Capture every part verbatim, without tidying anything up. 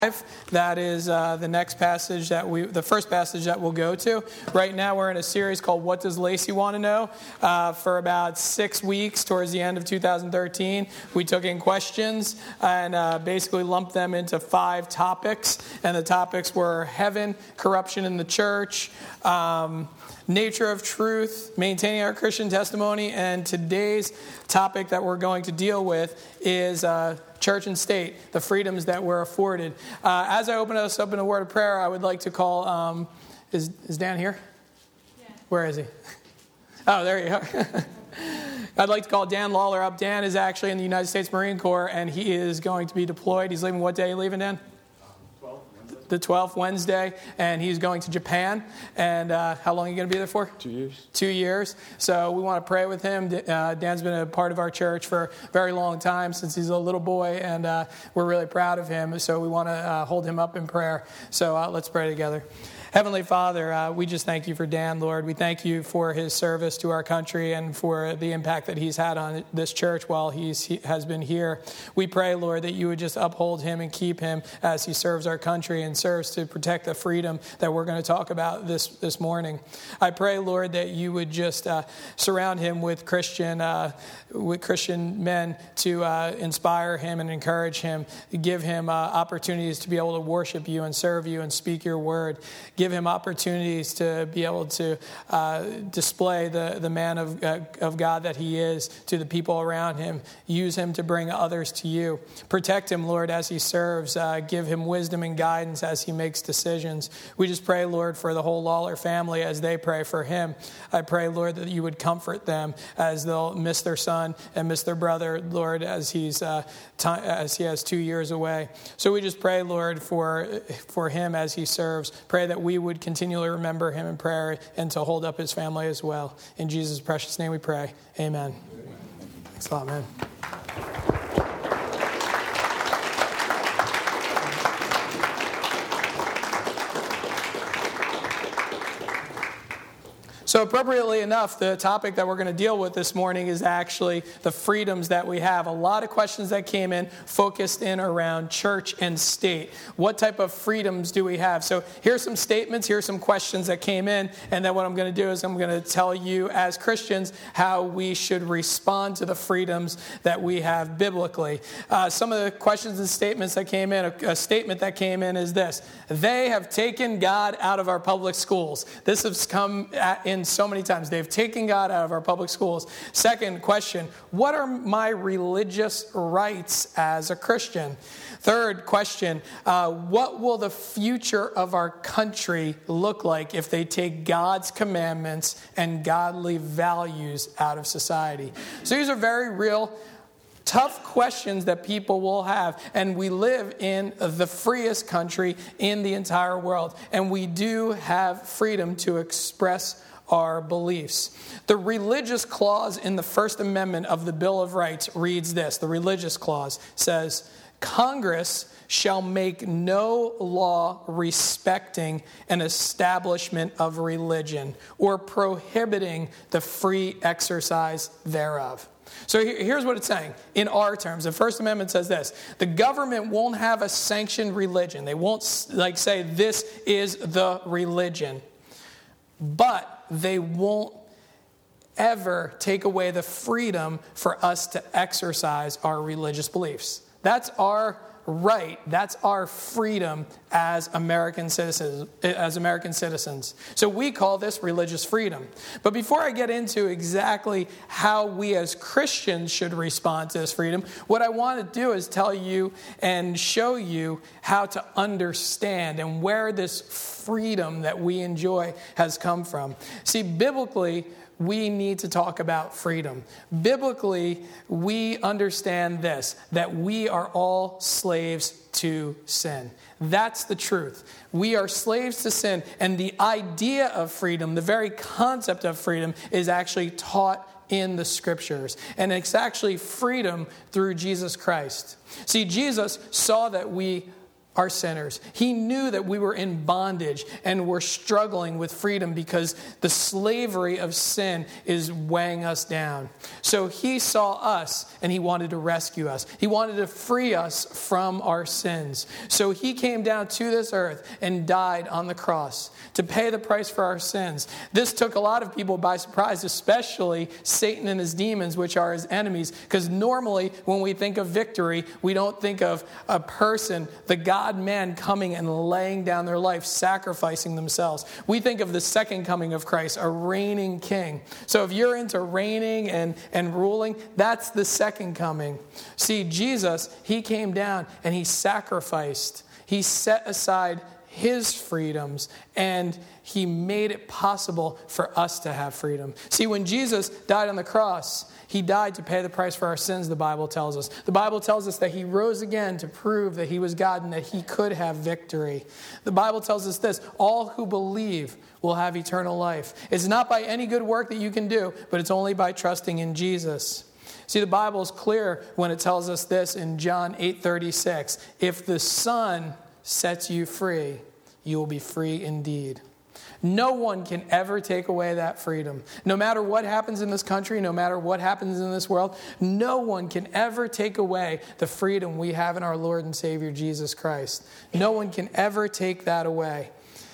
That is uh, the next passage that we, the first passage that we'll go to. Right now we're in a series called What Does Lacey Want to Know? Uh, for about six weeks towards the end of two thousand thirteen, we took in questions and uh, basically lumped them into five topics. And the topics were heaven, corruption in the church, um, nature of truth, maintaining our Christian testimony, and today's topic that we're going to deal with is uh, church and state, the freedoms that we're afforded. Uh, as I open us up in a word of prayer, I would like to call, um, is, is Dan here? Yeah. Where is he? Oh, there you are. I'd like to call Dan Lawler up. Dan is actually in the United States Marine Corps, and he is going to be deployed. He's leaving, what day are you leaving, Dan? The twelfth, Wednesday, and he's going to Japan. And uh, how long are you going to be there for? Two years. Two years. So we want to pray with him. Uh, Dan's been a part of our church for a very long time, since he's a little boy, and uh, we're really proud of him. So we want to uh, hold him up in prayer. So uh, let's pray together. Heavenly Father, uh, we just thank you for Dan, Lord. We thank you for his service to our country and for the impact that he's had on this church while he's, he has been here. We pray, Lord, that you would just uphold him and keep him as he serves our country and serves to protect the freedom that we're going to talk about this, this morning. I pray, Lord, that you would just uh, surround him with Christian uh, with Christian men to uh, inspire him and encourage him, give him uh, opportunities to be able to worship you and serve you and speak your word. Give him opportunities to be able to uh, display the, the man of, uh, of God that he is to the people around him. Use him to bring others to you. Protect him, Lord, as he serves. Uh, give him wisdom and guidance as he makes decisions. We just pray, Lord, for the whole Lawler family as they pray for him. I pray, Lord, that you would comfort them as they'll miss their son and miss their brother, Lord, as he's uh, t- as he has two years away. So we just pray, Lord, for for him as he serves. Pray that we would continually remember him in prayer and to hold up his family as well. In Jesus' precious name we pray. Amen. Thanks a lot, man. So appropriately enough, the topic that we're going to deal with this morning is actually the freedoms that we have. A lot of questions that came in focused in around church and state. What type of freedoms do we have? So here's some statements, here's some questions that came in, and then what I'm going to do is I'm going to tell you as Christians how we should respond to the freedoms that we have biblically. Uh, some of the questions and statements that came in, a, a statement that came in is this: they have taken God out of our public schools. This has come at, in so many times. They've taken God out of our public schools. Second question: what are my religious rights as a Christian? Third question: uh, what will the future of our country look like if they take God's commandments and godly values out of society? So these are very real, tough questions that people will have. And we live in the freest country in the entire world. And we do have freedom to express our beliefs. The religious clause in the First Amendment of the Bill of Rights reads this. The religious clause says, Congress shall make no law respecting an establishment of religion or prohibiting the free exercise thereof. So here's what it's saying in our terms. The First Amendment says this: the government won't have a sanctioned religion. They won't like say this is the religion, but they won't ever take away the freedom for us to exercise our religious beliefs. That's our right. That's our freedom as American citizens. As American citizens. So we call this religious freedom. But before I get into exactly how we as Christians should respond to this freedom, what I want to do is tell you and show you how to understand and where this freedom that we enjoy has come from. See, biblically, we need to talk about freedom. Biblically, we understand this, that we are all slaves to sin. That's the truth. We are slaves to sin, and the idea of freedom, the very concept of freedom, is actually taught in the scriptures. And it's actually freedom through Jesus Christ. See, Jesus saw that we are sinners. He knew that we were in bondage and were struggling with freedom because the slavery of sin is weighing us down. So he saw us and he wanted to rescue us. He wanted to free us from our sins. So he came down to this earth and died on the cross to pay the price for our sins. This took a lot of people by surprise, especially Satan and his demons, which are his enemies, because normally when we think of victory, we don't think of a person, the God man coming and laying down their life, sacrificing themselves. We think of the second coming of Christ, a reigning king. So if you're into reigning and, and ruling, that's the second coming. See, Jesus, he came down and he sacrificed. He set aside his freedoms, and he made it possible for us to have freedom. See, when Jesus died on the cross, he died to pay the price for our sins, the Bible tells us. The Bible tells us that he rose again to prove that he was God and that he could have victory. The Bible tells us this: all who believe will have eternal life. It's not by any good work that you can do, but it's only by trusting in Jesus. See, the Bible is clear when it tells us this in John eight thirty-six. If the Son sets you free, you will be free indeed. No one can ever take away that freedom. No matter what happens in this country, no matter what happens in this world, no one can ever take away the freedom we have in our Lord and Savior Jesus Christ. No one can ever take that away.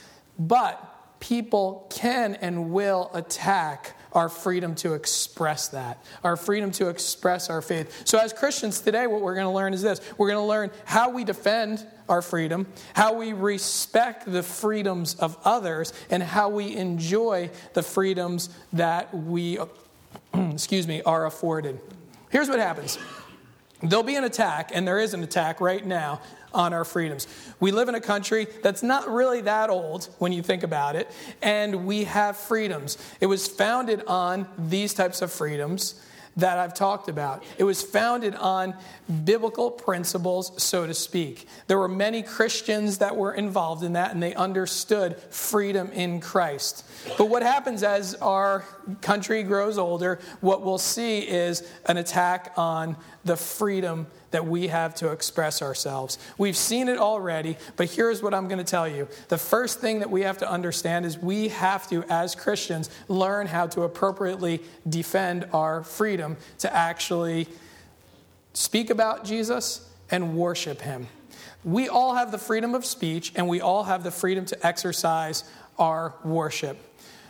But people can and will attack our freedom to express that, our freedom to express our faith. So as Christians today, what we're going to learn is this. We're going to learn how we defend our freedom, how we respect the freedoms of others, and how we enjoy the freedoms that we, excuse me, are afforded. Here's what happens. There'll be an attack, and there is an attack right now on our freedoms. We live in a country that's not really that old when you think about it, and we have freedoms. It was founded on these types of freedoms that I've talked about. It was founded on biblical principles, so to speak. There were many Christians that were involved in that, and they understood freedom in Christ. But what happens as our country grows older, what we'll see is an attack on the freedom that we have to express ourselves. We've seen it already, but here's what I'm going to tell you. The first thing that we have to understand is we have to, as Christians, learn how to appropriately defend our freedom to actually speak about Jesus and worship him. We all have the freedom of speech, and we all have the freedom to exercise our worship.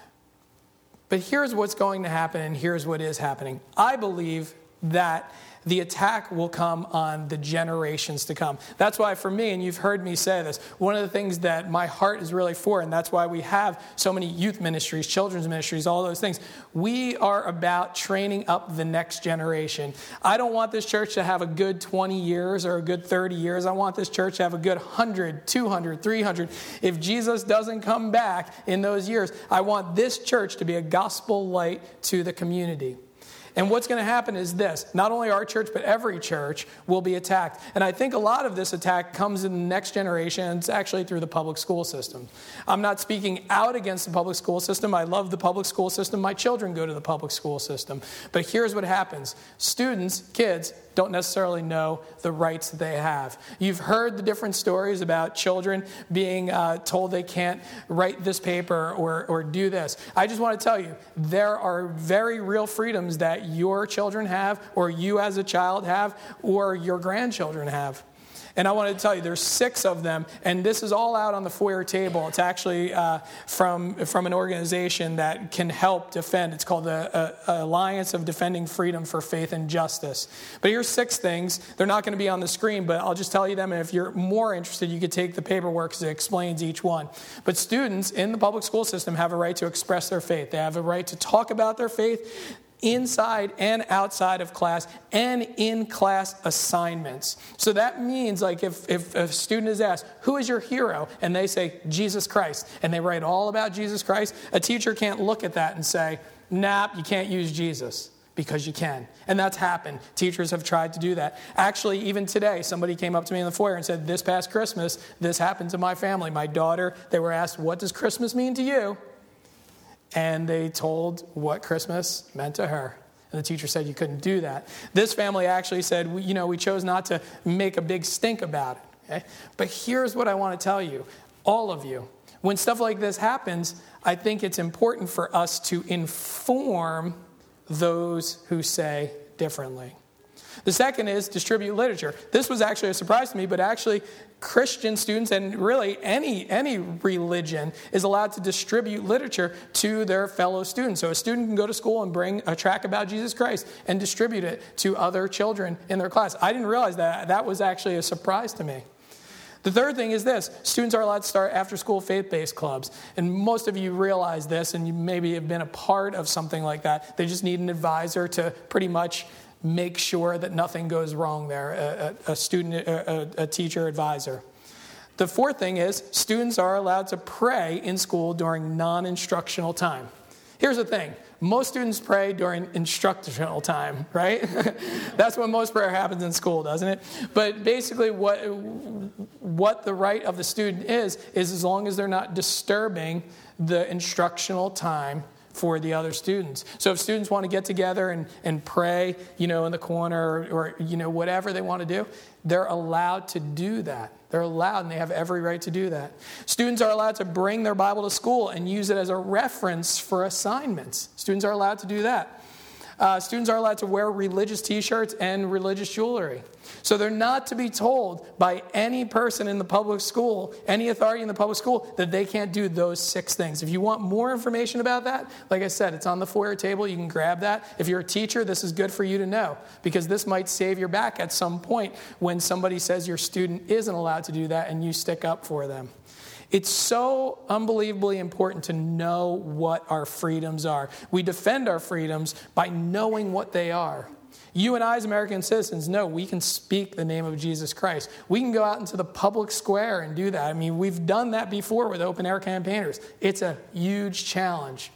But here's what's going to happen, and here's what is happening. I believe that the attack will come on the generations to come. That's why for me, and you've heard me say this, one of the things that my heart is really for, and that's why we have so many youth ministries, children's ministries, all those things, we are about training up the next generation. I don't want this church to have a good twenty years or a good thirty years. I want this church to have a good one hundred, two hundred, three hundred. If Jesus doesn't come back in those years, I want this church to be a gospel light to the community. And what's going to happen is this. Not only our church, but every church will be attacked. And I think a lot of this attack comes in the next generation. It's actually through the public school system. I'm not speaking out against the public school system. I love the public school system. My children go to the public school system. But here's what happens. Students, kids, don't necessarily know the rights that they have. You've heard the different stories about children being uh, told they can't write this paper or, or do this. I just want to tell you, there are very real freedoms that your children have, or you as a child have, or your grandchildren have. And I want to tell you, there's six of them, and this is all out on the foyer table. It's actually uh, from, from an organization that can help defend. It's called the uh, Alliance of Defending Freedom for Faith and Justice. But here's six things. They're not going to be on the screen, but I'll just tell you them, and if you're more interested, you could take the paperwork because it explains each one. But students in the public school system have a right to express their faith. They have a right to talk about their faith inside and outside of class and in class assignments. So that means, like, if, if a student is asked, who is your hero? And they say, Jesus Christ. And they write all about Jesus Christ. A teacher can't look at that and say, nah, you can't use Jesus. Because you can. And that's happened. Teachers have tried to do that. Actually, even today, somebody came up to me in the foyer and said, this past Christmas, this happened to my family. My daughter, they were asked, what does Christmas mean to you? And they told what Christmas meant to her. And the teacher said you couldn't do that. This family actually said, you know, we chose not to make a big stink about it. Okay? But here's what I want to tell you, all of you. When stuff like this happens, I think it's important for us to inform those who say differently. The second is distribute literature. This was actually a surprise to me, but actually Christian students and really any, any religion is allowed to distribute literature to their fellow students. So a student can go to school and bring a tract about Jesus Christ and distribute it to other children in their class. I didn't realize that. That was actually a surprise to me. The third thing is this. Students are allowed to start after-school faith-based clubs. And most of you realize this, and you maybe have been a part of something like that. They just need an advisor to pretty much make sure that nothing goes wrong there, a, a, a student, a, a teacher, advisor. The fourth thing is students are allowed to pray in school during non-instructional time. Here's the thing. Most students pray during instructional time, right? That's when most prayer happens in school, doesn't it? But basically what, what the right of the student is, is as long as they're not disturbing the instructional time for the other students. So if students want to get together and, and pray, you know, in the corner or, or, you know, whatever they want to do, they're allowed to do that. They're allowed and they have every right to do that. Students are allowed to bring their Bible to school and use it as a reference for assignments. Students are allowed to do that. Uh, students are allowed to wear religious t-shirts and religious jewelry. So they're not to be told by any person in the public school, any authority in the public school, that they can't do those six things. If you want more information about that, like I said, it's on the foyer table. You can grab that. If you're a teacher, this is good for you to know, because this might save your back at some point when somebody says your student isn't allowed to do that and you stick up for them. It's so unbelievably important to know what our freedoms are. We defend our freedoms by knowing what they are. You and I, as American citizens, know we can speak the name of Jesus Christ. We can go out into the public square and do that. I mean, we've done that before with open-air campaigners. It's a huge challenge.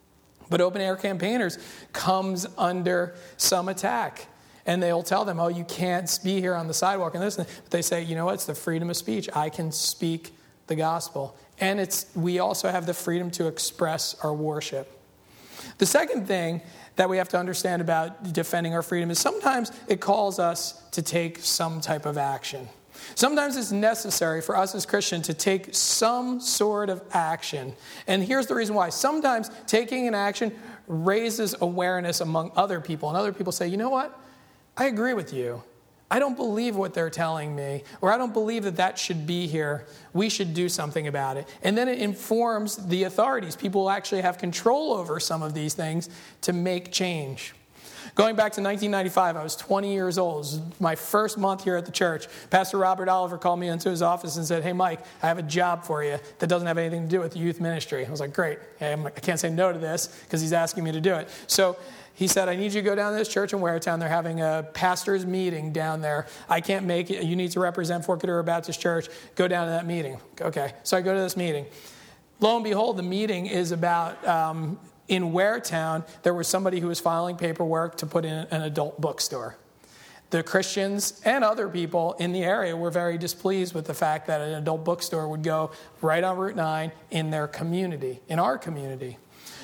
But open-air campaigners comes under some attack. And they'll tell them, oh, you can't be here on the sidewalk and this. But they say, you know what? It's the freedom of speech. I can speak the gospel. And it's we also have the freedom to express our worship. The second thing that we have to understand about defending our freedom is sometimes it calls us to take some type of action. Sometimes it's necessary for us as Christians to take some sort of action. And here's the reason why. Sometimes taking an action raises awareness among other people. And other people say, you know what? I agree with you. I don't believe what they're telling me, or I don't believe that that should be here. We should do something about it. And then it informs the authorities. People will actually have control over some of these things to make change. Going back to nineteen ninety-five, I was twenty years old. It was my first month here at the church. Pastor Robert Oliver called me into his office and said, hey, Mike, I have a job for you that doesn't have anything to do with youth ministry. I was like, great. I can't say no to this because he's asking me to do it. So he said, I need you to go down to this church in Waretown. They're having a pastor's meeting down there. I can't make it. You need to represent Fort Cadura Baptist Church. Go down to that meeting. Okay. So I go to this meeting. Lo and behold, the meeting is about, um, in Waretown, there was somebody who was filing paperwork to put in an adult bookstore. The Christians and other people in the area were very displeased with the fact that an adult bookstore would go right on Route nine in their community, in our community.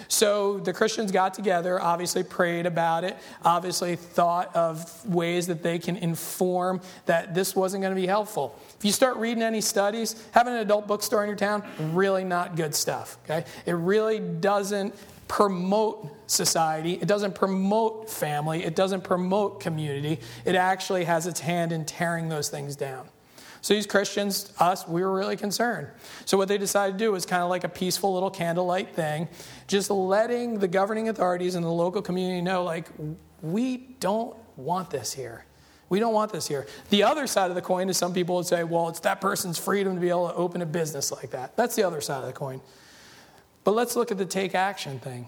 So the Christians got together, obviously prayed about it, obviously thought of ways that they can inform that this wasn't going to be helpful. If you start reading any studies, having an adult bookstore in your town, really not good stuff. Okay, it really doesn't promote society. It doesn't promote family. It doesn't promote community. It actually has its hand in tearing those things down. So these Christians, us, we were really concerned. So what they decided to do was kind of like a peaceful little candlelight thing, just letting the governing authorities and the local community know, like, we don't want this here. We don't want this here. The other side of the coin is some people would say, well, it's that person's freedom to be able to open a business like that. That's the other side of the coin. But let's look at the take action thing.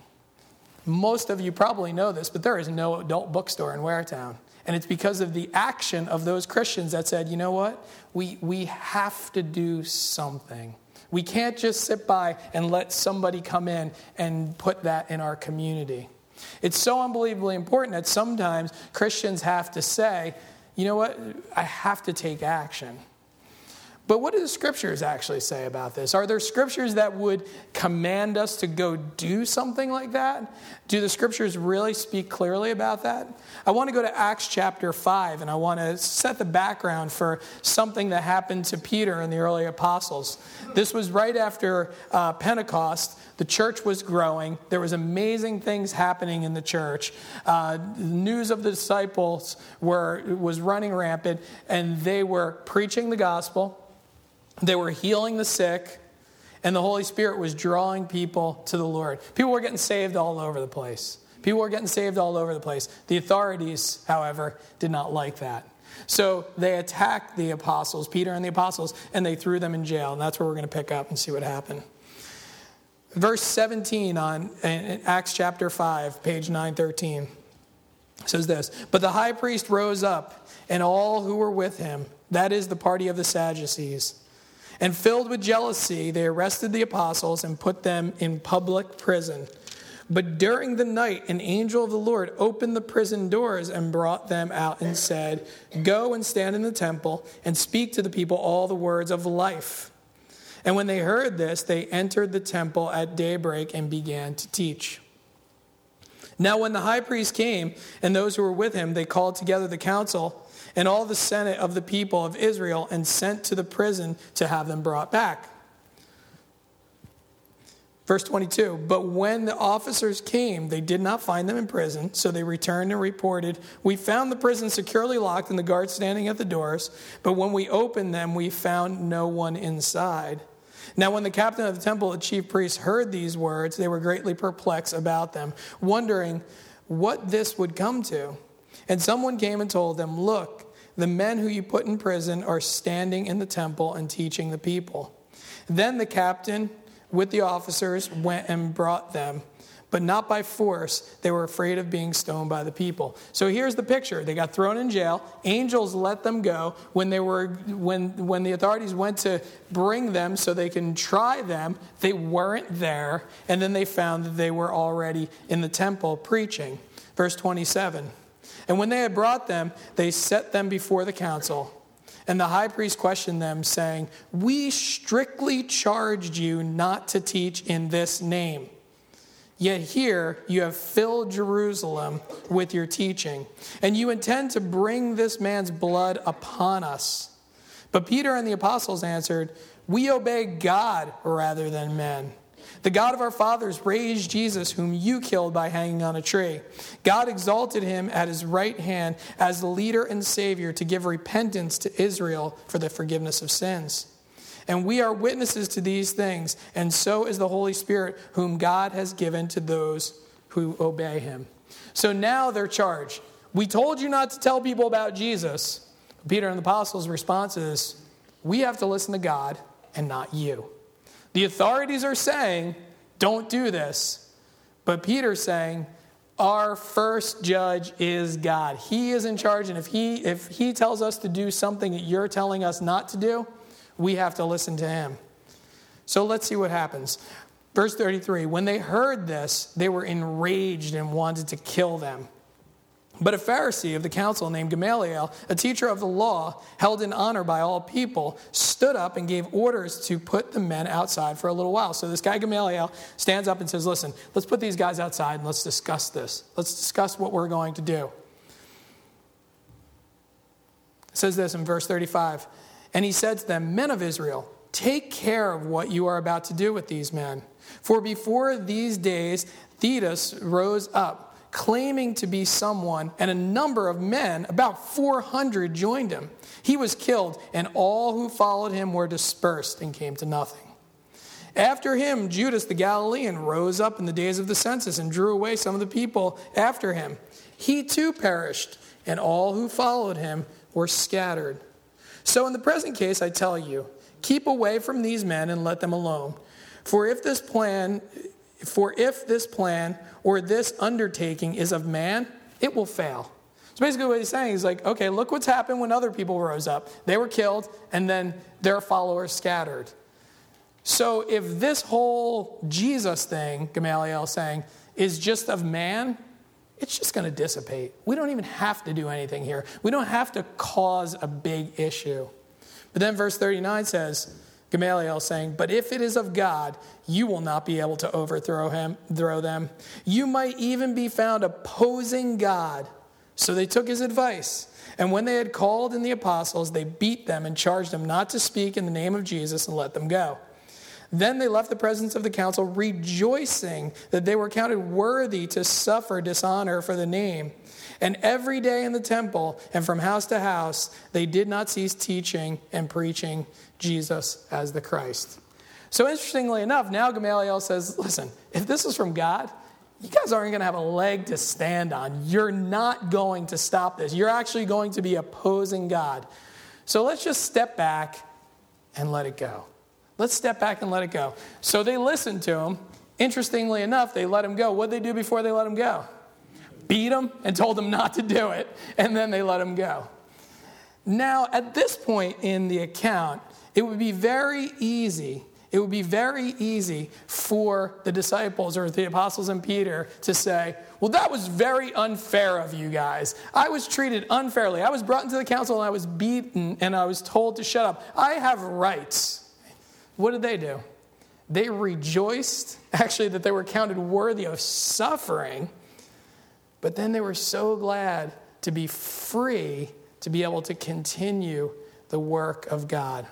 Most of you probably know this, but there is no adult bookstore in Waretown. And it's because of the action of those Christians that said, you know what? We, we have to do something. We can't just sit by and let somebody come in and put that in our community. It's so unbelievably important that sometimes Christians have to say, you know what? I have to take action. But what do the scriptures actually say about this? Are there scriptures that would command us to go do something like that? Do the scriptures really speak clearly about that? I want to go to Acts chapter five, and I want to set the background for something that happened to Peter and the early apostles. This was right after uh, Pentecost. The church was growing. There was amazing things happening in the church. Uh, news of the disciples were was running rampant, and they were preaching the gospel. They were healing the sick, and the Holy Spirit was drawing people to the Lord. People were getting saved all over the place. People were getting saved all over the place. The authorities, however, did not like that. So they attacked the apostles, Peter and the apostles, and they threw them in jail. And that's where we're going to pick up and see what happened. Verse seventeen on in Acts chapter five, page nine thirteen, says this: "But the high priest rose up, and all who were with him, that is the party of the Sadducees, and filled with jealousy, they arrested the apostles and put them in public prison. But during the night, an angel of the Lord opened the prison doors and brought them out and said, 'Go and stand in the temple and speak to the people all the words of life.' And when they heard this, they entered the temple at daybreak and began to teach. Now when the high priest came and those who were with him, they called together the council and all the senate of the people of Israel and sent to the prison to have them brought back." Verse twenty-two, "But when the officers came, they did not find them in prison, so they returned and reported, 'We found the prison securely locked and the guards standing at the doors, but when we opened them, we found no one inside.' Now when the captain of the temple, the chief priests, heard these words, they were greatly perplexed about them, wondering what this would come to. And someone came and told them, 'Look, the men who you put in prison are standing in the temple and teaching the people.' Then the captain with the officers went and brought them, but not by force. They were afraid of being stoned by the people." So here's the picture. They got thrown in jail. Angels let them go. When they were when when the authorities went to bring them so they can try them, they weren't there. And then they found that they were already in the temple preaching. Verse twenty-seven. "And when they had brought them, they set them before the council. And the high priest questioned them, saying, 'We strictly charged you not to teach in this name. Yet here you have filled Jerusalem with your teaching, and you intend to bring this man's blood upon us.' But Peter and the apostles answered, 'We obey God rather than men. The God of our fathers raised Jesus, whom you killed by hanging on a tree. God exalted him at his right hand as the leader and savior to give repentance to Israel for the forgiveness of sins. And we are witnesses to these things, and so is the Holy Spirit, whom God has given to those who obey him.'" So now they're charged. We told you not to tell people about Jesus. Peter and the apostles' response is, we have to listen to God and not you. The authorities are saying, don't do this. But Peter's saying, our first judge is God. He is in charge, and if he if he tells us to do something that you're telling us not to do, we have to listen to him. So let's see what happens. Verse thirty-three, "When they heard this, they were enraged and wanted to kill them. But a Pharisee of the council named Gamaliel, a teacher of the law, held in honor by all people, stood up and gave orders to put the men outside for a little while." So this guy Gamaliel stands up and says, "Listen, let's put these guys outside and let's discuss this. Let's discuss what we're going to do." It says this in verse thirty-five, "And he said to them, 'Men of Israel, take care of what you are about to do with these men. For before these days, Theudas rose up, claiming to be someone, and a number of men, about four hundred, joined him. He was killed, and all who followed him were dispersed and came to nothing. After him, Judas the Galilean rose up in the days of the census and drew away some of the people after him. He too perished, and all who followed him were scattered. So in the present case, I tell you, keep away from these men and let them alone. For if this plan, for if this plan or this undertaking is of man, it will fail." So basically what he's saying is like, okay, look what's happened when other people rose up. They were killed, and then their followers scattered. So if this whole Jesus thing, Gamaliel is saying, is just of man, it's just going to dissipate. We don't even have to do anything here. We don't have to cause a big issue. But then verse thirty-nine says, Gamaliel saying, but if it is of God, you will not be able to overthrow him, throw them. You might even be found opposing God. So they took his advice. And when they had called in the apostles, they beat them and charged them not to speak in the name of Jesus and let them go. Then they left the presence of the council, rejoicing that they were counted worthy to suffer dishonor for the name. And every day in the temple and from house to house, they did not cease teaching and preaching Jesus as the Christ. So interestingly enough, now Gamaliel says, listen, if this is from God, you guys aren't going to have a leg to stand on. You're not going to stop this. You're actually going to be opposing God. So let's just step back and let it go. Let's step back and let it go. So they listened to him. Interestingly enough, they let him go. What did they do before they let him go? Beat him and told him not to do it. And then they let him go. Now, at this point in the account, it would be very easy It would be very easy for the disciples or the apostles and Peter to say, well, that was very unfair of you guys. I was treated unfairly. I was brought into the council and I was beaten and I was told to shut up. I have rights. What did they do? They rejoiced, actually, that they were counted worthy of suffering, but then they were so glad to be free to be able to continue the work of God.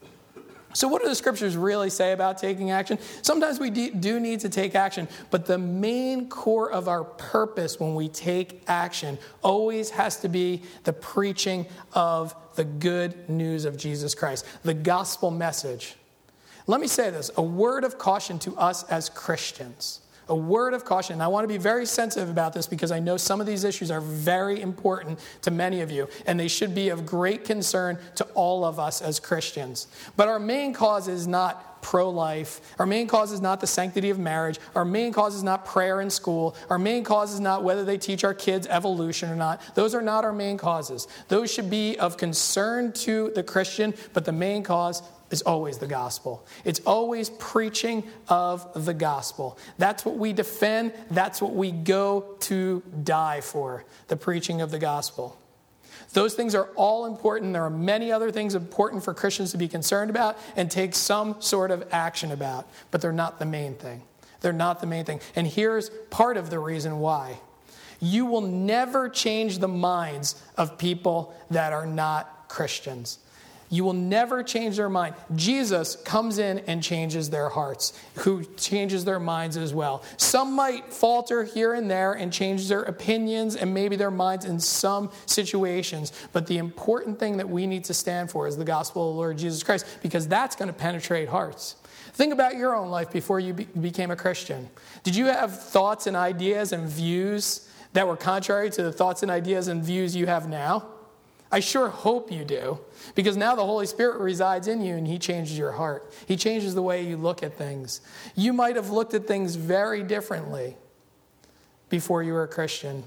So what do the scriptures really say about taking action? Sometimes we do need to take action, but the main core of our purpose when we take action always has to be the preaching of the good news of Jesus Christ, the gospel message. Let me say this, a word of caution to us as Christians. A word of caution. And I want to be very sensitive about this because I know some of these issues are very important to many of you, and they should be of great concern to all of us as Christians. But our main cause is not pro-life. Our main cause is not the sanctity of marriage. Our main cause is not prayer in school. Our main cause is not whether they teach our kids evolution or not. Those are not our main causes. Those should be of concern to the Christian, but the main cause is always the gospel. It's always preaching of the gospel. That's what we defend. That's what we go to die for, the preaching of the gospel. Those things are all important. There are many other things important for Christians to be concerned about and take some sort of action about, but they're not the main thing. They're not the main thing. And here's part of the reason why. You will never change the minds of people that are not Christians. You will never change their mind. Jesus comes in and changes their hearts, who changes their minds as well. Some might falter here and there and change their opinions and maybe their minds in some situations. But the important thing that we need to stand for is the gospel of the Lord Jesus Christ, because that's going to penetrate hearts. Think about your own life before you be- became a Christian. Did you have thoughts and ideas and views that were contrary to the thoughts and ideas and views you have now? I sure hope you do, because now the Holy Spirit resides in you and he changes your heart. He changes the way you look at things. You might have looked at things very differently before you were a Christian.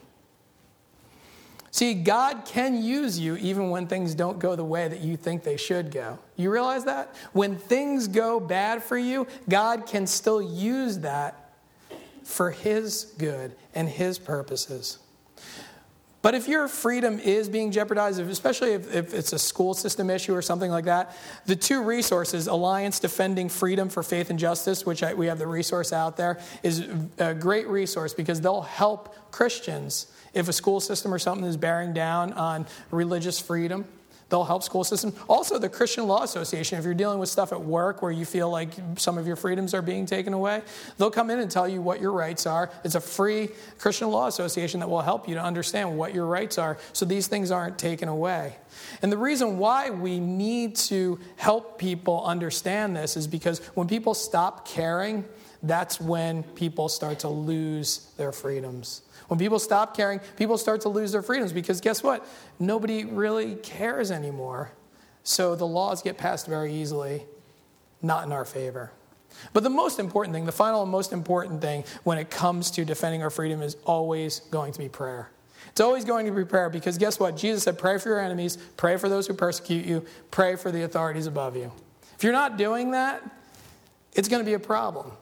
See, God can use you even when things don't go the way that you think they should go. You realize that? When things go bad for you, God can still use that for his good and his purposes. But if your freedom is being jeopardized, especially if, if it's a school system issue or something like that, the two resources, Alliance Defending Freedom for Faith and Justice, which I, we have the resource out there, is a great resource because they'll help Christians if a school system or something is bearing down on religious freedom. They'll help school systems. Also, the Christian Law Association, if you're dealing with stuff at work where you feel like some of your freedoms are being taken away, they'll come in and tell you what your rights are. It's a free Christian Law Association that will help you to understand what your rights are so these things aren't taken away. And the reason why we need to help people understand this is because when people stop caring, that's when people start to lose their freedoms. When people stop caring, people start to lose their freedoms because guess what? Nobody really cares anymore. So the laws get passed very easily, not in our favor. But the most important thing, the final and most important thing when it comes to defending our freedom is always going to be prayer. It's always going to be prayer because guess what? Jesus said, pray for your enemies, pray for those who persecute you, pray for the authorities above you. If you're not doing that, it's going to be a problem.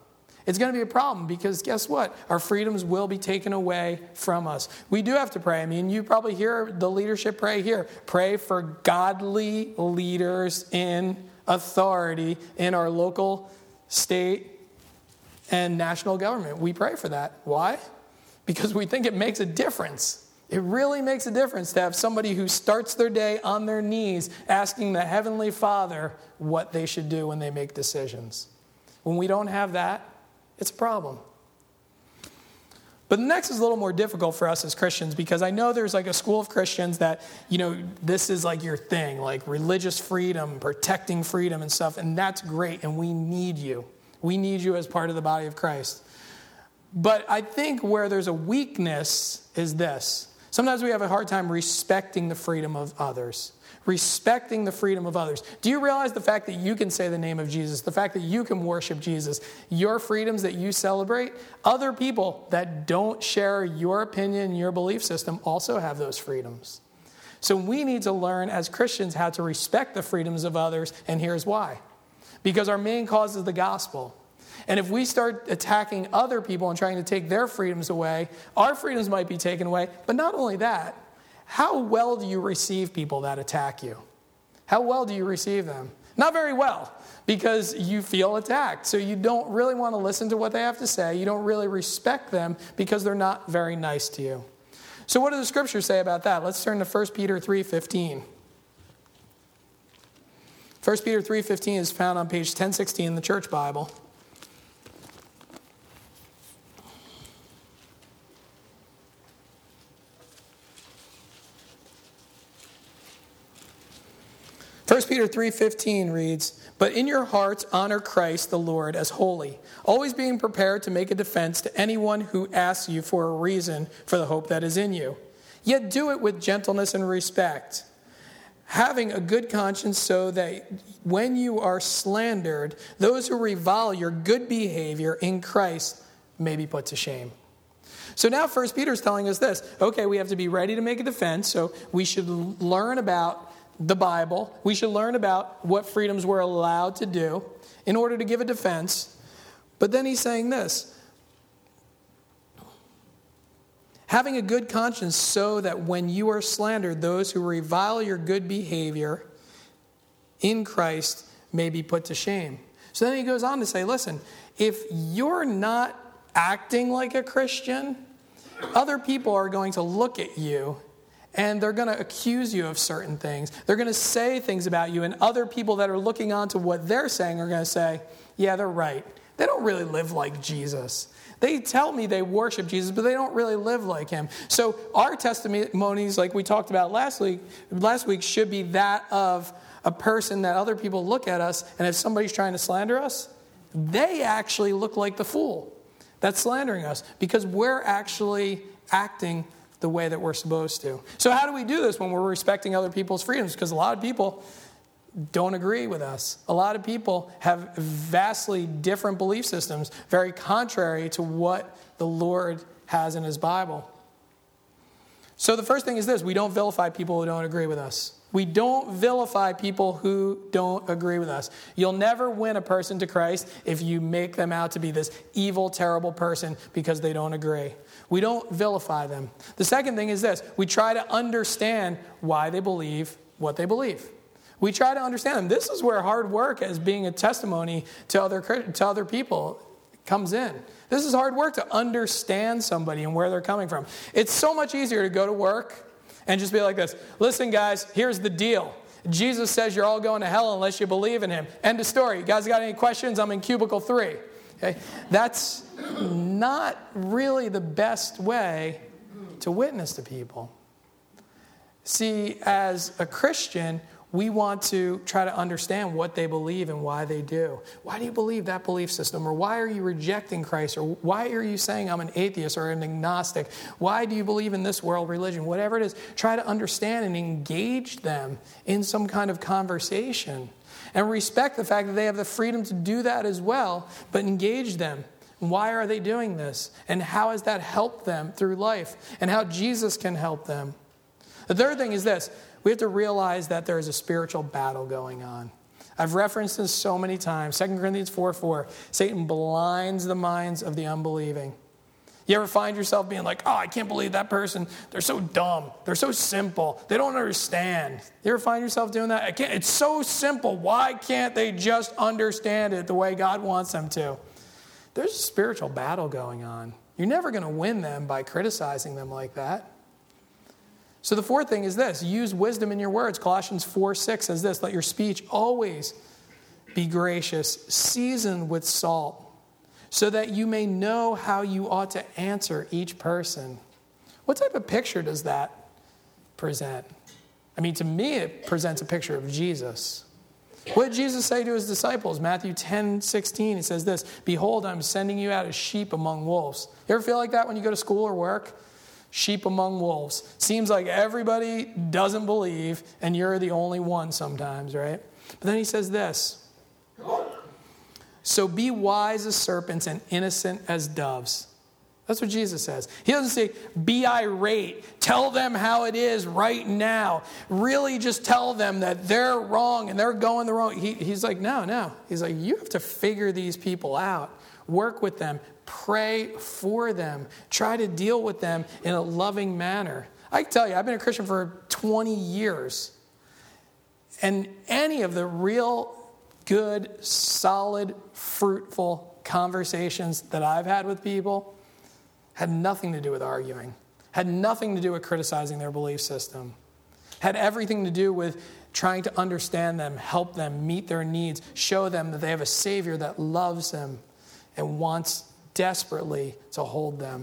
it's going to be a problem because guess what? Our freedoms will be taken away from us. We do have to pray. I mean, you probably hear the leadership pray here. Pray for godly leaders in authority in our local, state, and national government. We pray for that. Why? Because we think it makes a difference. It really makes a difference to have somebody who starts their day on their knees asking the Heavenly Father what they should do when they make decisions. When we don't have that, it's a problem. But the next is a little more difficult for us as Christians because I know there's like a school of Christians that, you know, this is like your thing, like religious freedom, protecting freedom and stuff, and that's great, and we need you. We need you as part of the body of Christ. But I think where there's a weakness is this. Sometimes we have a hard time respecting the freedom of others. Respecting the freedom of others. Do you realize the fact that you can say the name of Jesus, the fact that you can worship Jesus, your freedoms that you celebrate, other people that don't share your opinion, your belief system also have those freedoms. So we need to learn as Christians how to respect the freedoms of others, and here's why. Because our main cause is the gospel. And if we start attacking other people and trying to take their freedoms away, our freedoms might be taken away. But not only that, how well do you receive people that attack you? How well do you receive them? Not very well, because you feel attacked. So you don't really want to listen to what they have to say. You don't really respect them because they're not very nice to you. So what do the scriptures say about that? Let's turn to First Peter three fifteen. First Peter three fifteen is found on page ten sixteen in the Church Bible. First Peter three fifteen reads, "But in your hearts honor Christ the Lord as holy, always being prepared to make a defense to anyone who asks you for a reason for the hope that is in you. Yet do it with gentleness and respect, having a good conscience so that when you are slandered, those who revile your good behavior in Christ may be put to shame." So now First Peter is telling us this. Okay, we have to be ready to make a defense, so we should learn about the Bible. We should learn about what freedoms we're allowed to do in order to give a defense. But then he's saying this, having a good conscience so that when you are slandered, those who revile your good behavior in Christ may be put to shame. So then he goes on to say, listen, if you're not acting like a Christian, other people are going to look at you and they're going to accuse you of certain things. They're going to say things about you, and other people that are looking on to what they're saying are going to say, yeah, they're right. They don't really live like Jesus. They tell me they worship Jesus, but they don't really live like him. So our testimonies, like we talked about last week, last week, should be that of a person that other people look at us, and if somebody's trying to slander us, they actually look like the fool that's slandering us because we're actually acting the way that we're supposed to. So how do we do this when we're respecting other people's freedoms? Because a lot of people don't agree with us. A lot of people have vastly different belief systems, very contrary to what the Lord has in his Bible. So the first thing is this: we don't vilify people who don't agree with us. We don't vilify people who don't agree with us. You'll never win a person to Christ if you make them out to be this evil, terrible person because they don't agree. We don't vilify them. The second thing is this: we try to understand why they believe what they believe. We try to understand them. This is where hard work as being a testimony to other, to other people comes in. This is hard work to understand somebody and where they're coming from. It's so much easier to go to work and just be like this: listen, guys, here's the deal. Jesus says you're all going to hell unless you believe in him. End of story. You guys got any questions? I'm in cubicle three. Okay? That's not really the best way to witness to people. See, as a Christian, we want to try to understand what they believe and why they do. Why do you believe that belief system? Or why are you rejecting Christ? Or why are you saying I'm an atheist or an agnostic? Why do you believe in this world religion? Whatever it is, try to understand and engage them in some kind of conversation. And respect the fact that they have the freedom to do that as well, but engage them. Why are they doing this? And how has that helped them through life? And how Jesus can help them. The third thing is this: we have to realize that there is a spiritual battle going on. I've referenced this so many times. Second Corinthians four four. Satan blinds the minds of the unbelieving. You ever find yourself being like, oh, I can't believe that person. They're so dumb. They're so simple. They don't understand. You ever find yourself doing that? I can't, it's so simple. Why can't they just understand it the way God wants them to? There's a spiritual battle going on. You're never going to win them by criticizing them like that. So the fourth thing is this. Use wisdom in your words. Colossians four six says this. Let your speech always be gracious, seasoned with salt, so that you may know how you ought to answer each person. What type of picture does that present? I mean, to me, it presents a picture of Jesus. What did Jesus say to his disciples? Matthew ten sixteen, he says this, behold, I'm sending you out as sheep among wolves. You ever feel like that when you go to school or work? Sheep among wolves. Seems like everybody doesn't believe, and you're the only one sometimes, right? But then he says this, so be wise as serpents and innocent as doves. That's what Jesus says. He doesn't say, be irate. Tell them how it is right now. Really just tell them that they're wrong and they're going the wrong. He, he's like, no, no. He's like, you have to figure these people out. Work with them. Pray for them. Try to deal with them in a loving manner. I can tell you, I've been a Christian for twenty years. And any of the real good, solid, fruitful conversations that I've had with people had nothing to do with arguing, had nothing to do with criticizing their belief system, had everything to do with trying to understand them, help them, meet their needs, show them that they have a Savior that loves them and wants desperately to hold them.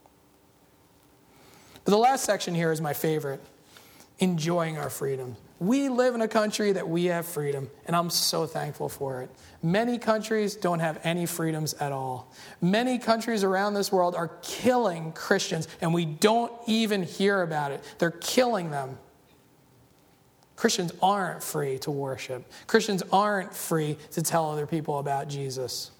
But the last section here is my favorite, enjoying our freedom. We live in a country that we have freedom, and I'm so thankful for it. Many countries don't have any freedoms at all. Many countries around this world are killing Christians, and we don't even hear about it. They're killing them. Christians aren't free to worship. Christians aren't free to tell other people about Jesus.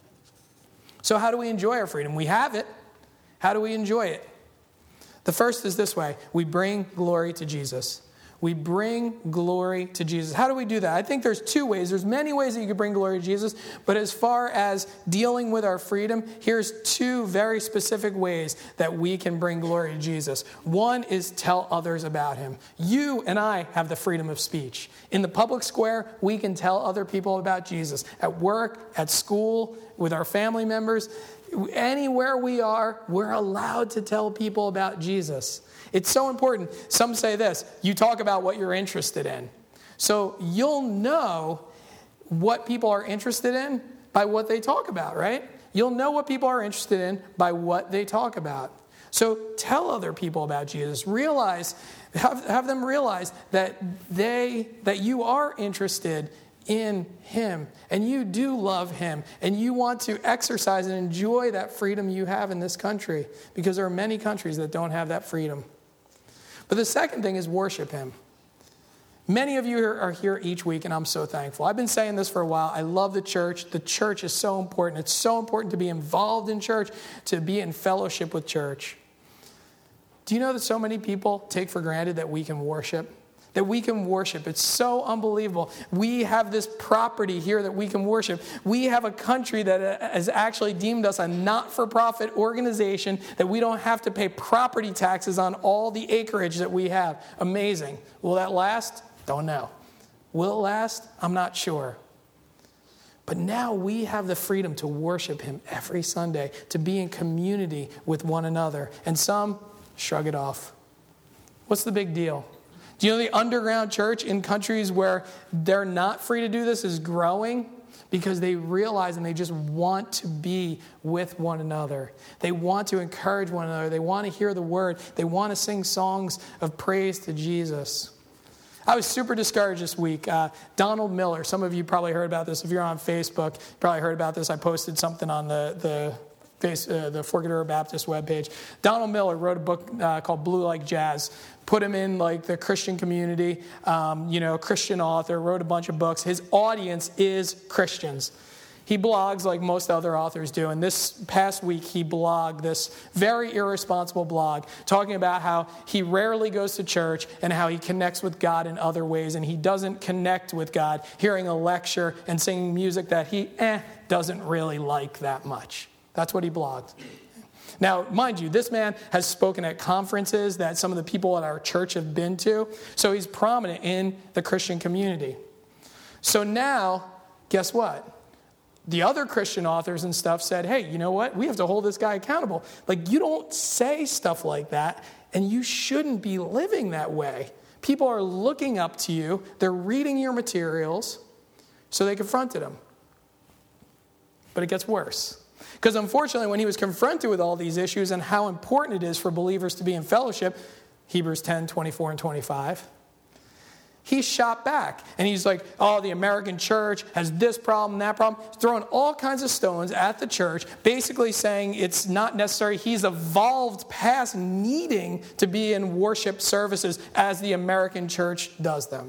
So how do we enjoy our freedom? We have it. How do we enjoy it? The first is this way. We bring glory to Jesus. We bring glory to Jesus. How do we do that? I think there's two ways. There's many ways that you can bring glory to Jesus, but as far as dealing with our freedom, here's two very specific ways that we can bring glory to Jesus. One is tell others about him. You and I have the freedom of speech. In the public square, we can tell other people about Jesus. At work, at school, with our family members, anywhere we are, we're allowed to tell people about Jesus. It's so important. Some say this, you talk about what you're interested in. So you'll know what people are interested in by what they talk about, right? You'll know what people are interested in by what they talk about. So tell other people about Jesus. Realize, have, have them realize that they, that you are interested in him, and you do love him, and you want to exercise and enjoy that freedom you have in this country, because there are many countries that don't have that freedom. But the second thing is worship him. Many of you are here each week, and I'm so thankful. I've been saying this for a while. I love the church. The church is so important. It's so important to be involved in church, to be in fellowship with church. Do you know that so many people take for granted that we can worship? That we can worship. It's so unbelievable. We have this property here that we can worship. We have a country that has actually deemed us a not-for-profit organization, that we don't have to pay property taxes on all the acreage that we have. Amazing. Will that last? Don't know. Will it last? I'm not sure. But now we have the freedom to worship him every Sunday, to be in community with one another. And some shrug it off. What's the big deal? Do you know the underground church in countries where they're not free to do this is growing? Because they realize and they just want to be with one another. They want to encourage one another. They want to hear the word. They want to sing songs of praise to Jesus. I was super discouraged this week. Uh, Donald Miller, some of you probably heard about this. If you're on Facebook, you probably heard about this. I posted something on the, the face, uh, the Forked River Baptist webpage. Donald Miller wrote a book uh, called Blue Like Jazz. Put him in like the Christian community, um, you know, Christian author, wrote a bunch of books. His audience is Christians. He blogs like most other authors do, and this past week he blogged this very irresponsible blog talking about how he rarely goes to church and how he connects with God in other ways, and he doesn't connect with God hearing a lecture and singing music that he eh, doesn't really like that much. That's what he blogged. Now, mind you, this man has spoken at conferences that some of the people at our church have been to, so he's prominent in the Christian community. So now, guess what? The other Christian authors and stuff said, hey, you know what? We have to hold this guy accountable. Like, you don't say stuff like that, and you shouldn't be living that way. People are looking up to you. They're reading your materials, so they confronted him. But it gets worse. Because unfortunately, when he was confronted with all these issues and how important it is for believers to be in fellowship, Hebrews ten, twenty-four and twenty-five, he shot back. And he's like, oh, the American church has this problem, that problem. He's throwing all kinds of stones at the church, basically saying it's not necessary. He's evolved past needing to be in worship services as the American church does them.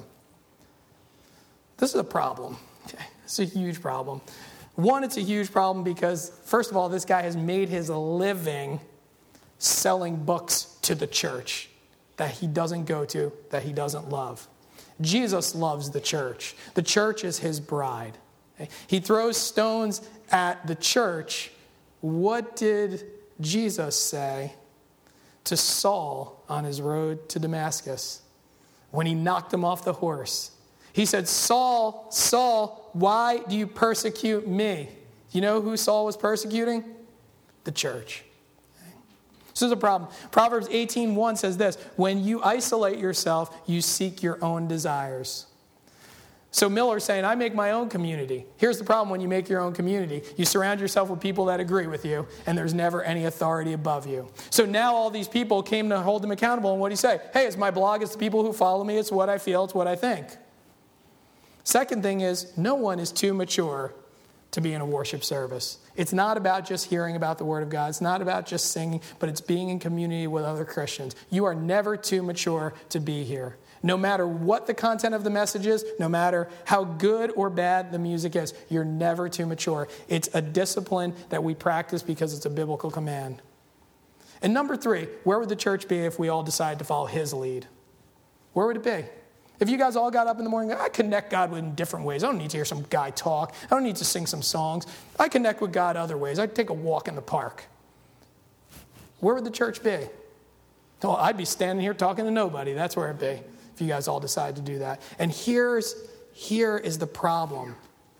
This is a problem. Okay, it's a huge problem. One, it's a huge problem because, first of all, this guy has made his living selling books to the church that he doesn't go to, that he doesn't love. Jesus loves the church. The church is his bride. Okay? He throws stones at the church. What did Jesus say to Saul on his road to Damascus when he knocked him off the horse? He said, Saul, Saul, why do you persecute me? You know who Saul was persecuting? The church. This is a problem. Proverbs eighteen one says this, when you isolate yourself, you seek your own desires. So Miller's saying, I make my own community. Here's the problem when you make your own community. You surround yourself with people that agree with you, and there's never any authority above you. So now all these people came to hold him accountable, and what do you say? Hey, it's my blog, it's the people who follow me, it's what I feel, it's what I think. Second thing is, no one is too mature to be in a worship service. It's not about just hearing about the Word of God. It's not about just singing, but it's being in community with other Christians. You are never too mature to be here. No matter what the content of the message is, no matter how good or bad the music is, you're never too mature. It's a discipline that we practice because it's a biblical command. And number three, where would the church be if we all decided to follow his lead? Where would it be? If you guys all got up in the morning, I connect God in different ways. I don't need to hear some guy talk. I don't need to sing some songs. I connect with God other ways. I take a walk in the park. Where would the church be? Oh, I'd be standing here talking to nobody. That's where it'd be if you guys all decide to do that. And here's here is the problem.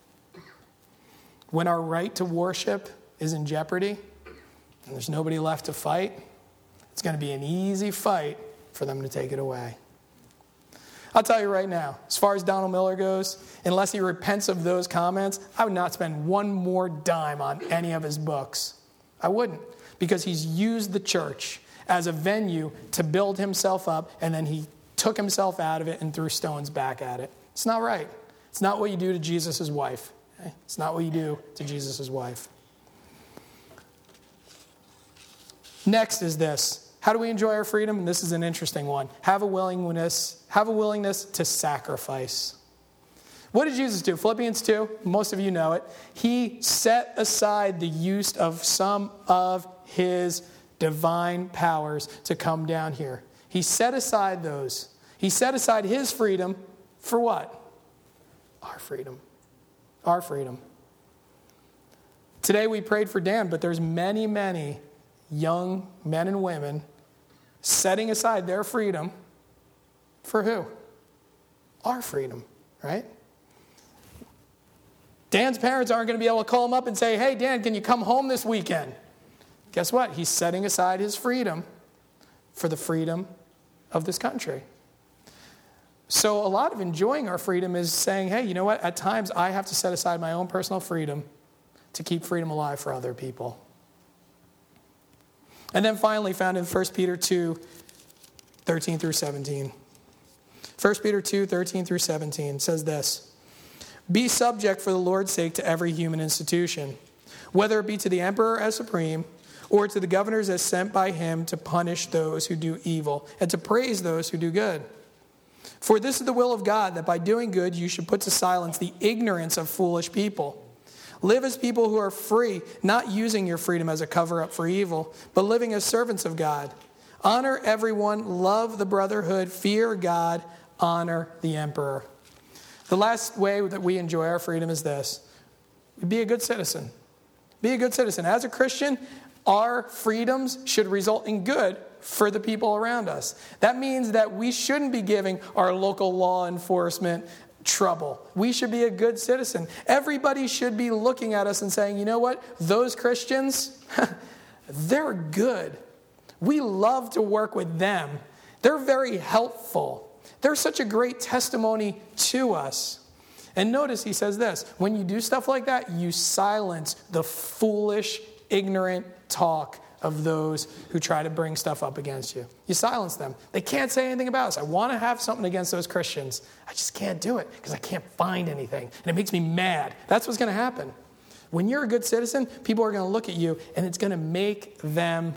When our right to worship is in jeopardy and there's nobody left to fight, it's going to be an easy fight for them to take it away. I'll tell you right now, as far as Donald Miller goes, unless he repents of those comments, I would not spend one more dime on any of his books. I wouldn't, because he's used the church as a venue to build himself up, and then he took himself out of it and threw stones back at it. It's not right. It's not what you do to Jesus' wife. Okay? It's not what you do to Jesus' wife. Next is this. How do we enjoy our freedom? And this is an interesting one. Have a willingness, have a willingness to sacrifice. What did Jesus do? Philippians two, most of you know it. He set aside the use of some of his divine powers to come down here. He set aside those. He set aside his freedom for what? Our freedom. Our freedom. Today we prayed for Dan, but there's many, many young men and women setting aside their freedom for who? Our freedom, right? Dan's parents aren't going to be able to call him up and say, hey, Dan, can you come home this weekend? Guess what? He's setting aside his freedom for the freedom of this country. So a lot of enjoying our freedom is saying, hey, you know what? At times I have to set aside my own personal freedom to keep freedom alive for other people. And then finally found in First Peter two, thirteen through seventeen. First Peter two, thirteen through seventeen says this. Be subject for the Lord's sake to every human institution, whether it be to the emperor as supreme, or to the governors as sent by him to punish those who do evil, and to praise those who do good. For this is the will of God, that by doing good you should put to silence the ignorance of foolish people. Live as people who are free, not using your freedom as a cover-up for evil, but living as servants of God. Honor everyone, love the brotherhood, fear God, honor the emperor. The last way that we enjoy our freedom is this. Be a good citizen. Be a good citizen. As a Christian, our freedoms should result in good for the people around us. That means that we shouldn't be giving our local law enforcement trouble. We should be a good citizen. Everybody should be looking at us and saying, you know what? Those Christians, they're good. We love to work with them. They're very helpful. They're such a great testimony to us. And notice he says this, when you do stuff like that, you silence the foolish, ignorant talk of those who try to bring stuff up against you. You silence them. They can't say anything about us. I want to have something against those Christians. I just can't do it because I can't find anything. And it makes me mad. That's what's going to happen. When you're a good citizen, people are going to look at you and it's going to make them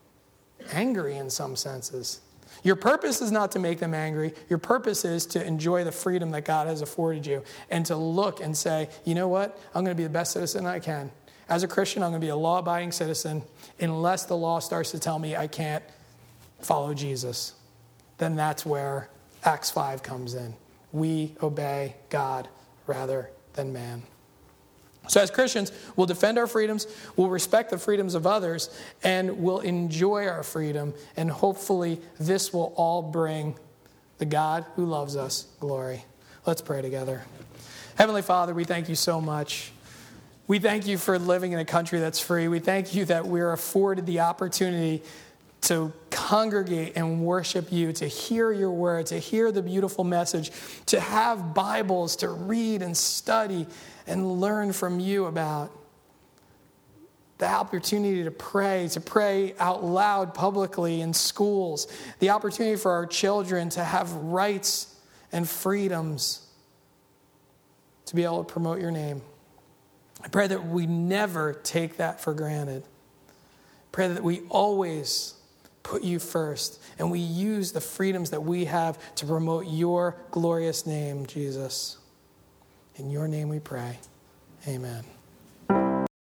angry in some senses. Your purpose is not to make them angry. Your purpose is to enjoy the freedom that God has afforded you and to look and say, you know what? I'm going to be the best citizen I can. As a Christian, I'm going to be a law-abiding citizen unless the law starts to tell me I can't follow Jesus. Then that's where Acts five comes in. We obey God rather than man. So as Christians, we'll defend our freedoms, we'll respect the freedoms of others, and we'll enjoy our freedom. And hopefully this will all bring the God who loves us glory. Let's pray together. Heavenly Father, we thank you so much. We thank you for living in a country that's free. We thank you that we're afforded the opportunity to congregate and worship you, to hear your word, to hear the beautiful message, to have Bibles to read and study and learn from you about. The opportunity to pray, to pray out loud publicly in schools. The opportunity for our children to have rights and freedoms to be able to promote your name. I pray that we never take that for granted. Pray that we always put you first and we use the freedoms that we have to promote your glorious name, Jesus. In your name we pray. Amen.